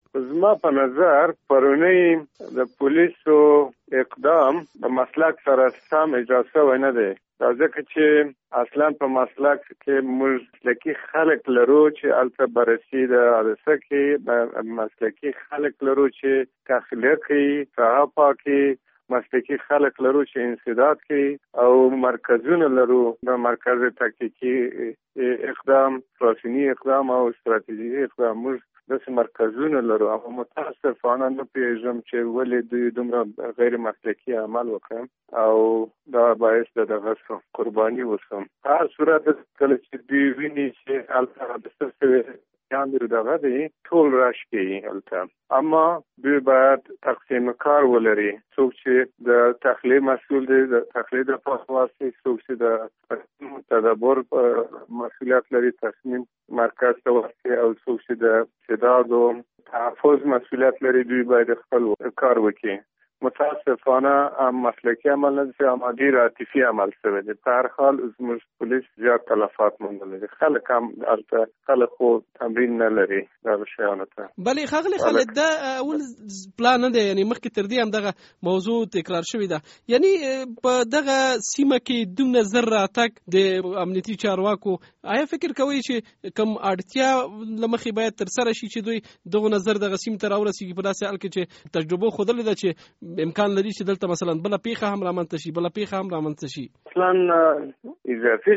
زما په نظر پرونی د پولیسو اقدام د مسلک سره سم اجازه و نه دی. دا ځکه چې اصلا په مسلک کې موږ مسلکي خلک لرو چې البته بررسي د حادثه کې مسلکي خلک لرو چې تخلیه کوي، صحافه کوي، مسلکي خلک لرو چې انسداد کوي او مرکزونه لرو د مرکز تکتیکي اقدام، راسنی اقدام او استراتیژي اقدام. موږ داسې مرکزونه لرو او متاسفانه نه پوهېږم چې ولې دوی دومره غیر مسلکي عمل وکړي او دا باعث د دغه قرباني وشم. په هر صورت کله چې دوی ویني چې هلته حادثه شوې یاندې دغه دی ټول راش کوي هلته، اما دوی باید تقسیم کار ولري. څوک چې د تخلیه مسئول دی د تخلیه د پاسواسي، څوک چې د تدبر مسئولیت لري تصمیم مرکز ته ورسي، او څوک چې د استعداد او تحفظ مسئولیت لري دوی باید خپل کار وکړي. متاسفانه مسلکي عمل نه دی، اما ډېر عاطفي عمل شوی دی. په هر حال زموږ پولیس زیات تلفات موندلي دي. خلک هم هلته خلک خو تمرین نه لري دغه شیانو ته. بلې ښاغلی خالد، دا اول پلان نه دی، یعنې مخکې تر دې هم دغه موضوع تکرار شوې ده. یعنې په دغه سیمه کې دومره زر راتګ د امنیتي چارواکو، آیا فکر کوئ چې کوم اړتیا له مخې باید ترسره شي چې دوی دغه نظر دغه سیمې ته راورسېږي په داسې حال کې چې تجربه ښودلې ده چې امکان لري چې دلته مثلا بله پیښه هم رامنځته شي، بله پیښه هم رامنځته شي؟ اصلا اضافي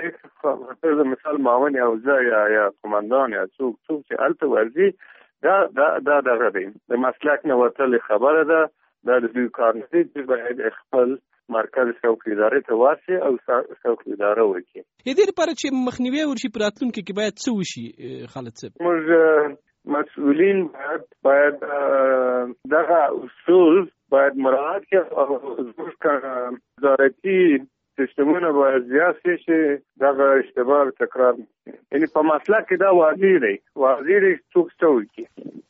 خلک د مثال معاون یا وزیر یا قماندان یا څوک چې هلته ورځي دا دغه دی د مسلک نه وتلې خبره ده. دا د دوی کار نه دی چې باید خپل مرکز څوکۍ ادارې ته ورسي او څوکۍ اداره وکړي. د دې لپاره چې مخنیوی وشي په راتلونکي کې باید څه وشي خالد صاحب؟ موږ مسؤلین باید دغه اصول باید مراعات کړي او زموږ وزارتي سیستمونه باید زیات شي چې دغه اشتباه تکرار نه شي. یعنې په مسلک کې دا واضح دی څوک څه وکړي.